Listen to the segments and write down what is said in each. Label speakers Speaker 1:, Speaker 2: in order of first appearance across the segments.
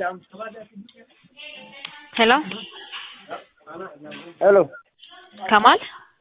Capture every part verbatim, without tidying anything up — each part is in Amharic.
Speaker 1: Hello?
Speaker 2: Hello.
Speaker 1: Kamal?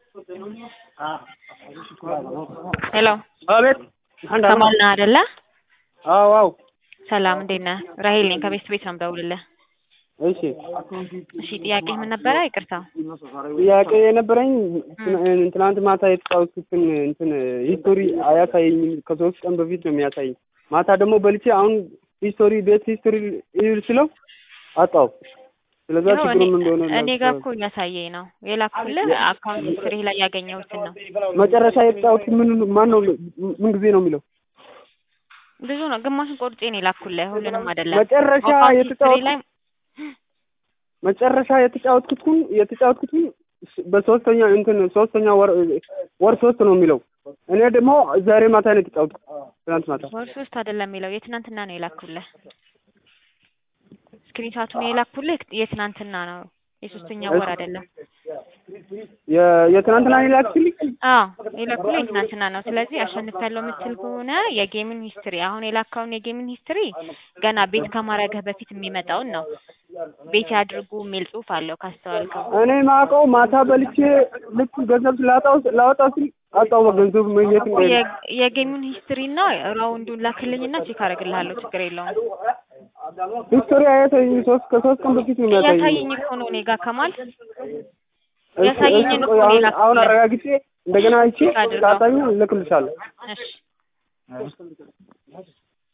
Speaker 1: Hello?
Speaker 2: አቤት አንድ አሁን
Speaker 1: ከማል ነህ አይደለ?
Speaker 2: አዎ አዎ
Speaker 1: ሰላም እንዴት ነህ? ራሄል ነኝ ከቤት ቤት ነው የምደውልልህ።
Speaker 2: እሺ
Speaker 1: እሺ ጥያቄ ምን ነበረ? ይቅርታ።
Speaker 2: ጥያቄ የነበረኝ ትናንት ማታ የተጫወትኩትን እንትን ሂስቶሪ አያሳየኝም። ከሶስት ቀን በፊት ነው የሚያሳየኝ። ማታ ደግሞ በልቼ አሁን ሂስቶሪ ቤት ሂስቶሪ ይል ስለው አጣው። ስለዛ ችግሩ ምን እንደሆነ
Speaker 1: እኔ ጋር እኮ እያሳየኝ ነው። የላኩልህ አካውንት ሂስትሪ ላይ ያገኘሁትን ነው።
Speaker 2: መጨረሻ የተጫወትኩት ምን ማን ነው ምን ጊዜ ነው የሚለው?
Speaker 1: ብዙ ነው። ግማሹን ቆርጬ ነው የላኩልህ፣ ሁሉንም አይደለም።
Speaker 2: መጨረሻ የተጫወትኩት መጨረሻ የተጫወትኩትን የተጫወትኩትን በሶስተኛ እንትን ሶስተኛ ወር ወር ሶስት ነው የሚለው። እኔ ደግሞ ዛሬ ማታ ነው የተጫወትኩት። ትናንት ማታ
Speaker 1: ወር ሶስት አይደለም የሚለው፣ የትናንትና ነው የላኩልህ። ስክሪንሻቱን የላኩልህ የትናንትና ነው፣ የሶስተኛ ወር አይደለም።
Speaker 2: የ የትናንትና የላኩልኝ?
Speaker 1: አዎ የላኩልህ የትናንትና ነው። ስለዚህ አሸንፊያለሁ የምትል ከሆነ የጌምን ሂስትሪ አሁን የላካውን የጌምን ሂስትሪ ገና ቤት ከማረግህ በፊት የሚመጣውን ነው። ቤት ያድርጉ የሚል ጽሑፍ አለው ካስተዋልከው።
Speaker 2: እኔ ማውቀው ማታ በልቼ ልክ ገንዘብ ስላጣው ላወጣው ሲል አጣው ገንዘብ መየት ነው።
Speaker 1: የጌሙን ሂስትሪ እና ራውንዱን ላክልኝና ቼክ አደርግልሃለሁ። ችግር የለውም።
Speaker 2: ሂስቶሪ አያሳየኝ። ሶስት ከሶስት ቀን በፊት ነው የሚያሳየኝ።
Speaker 1: ያሳየኝ እኮ ነው እኔ ጋር ከማል ያሳየኝ ነው እኮ ሌላ
Speaker 2: አሁን አረጋግጬ እንደገና አይቼ ካጣኝ ልክልሻለሁ።
Speaker 1: እሺ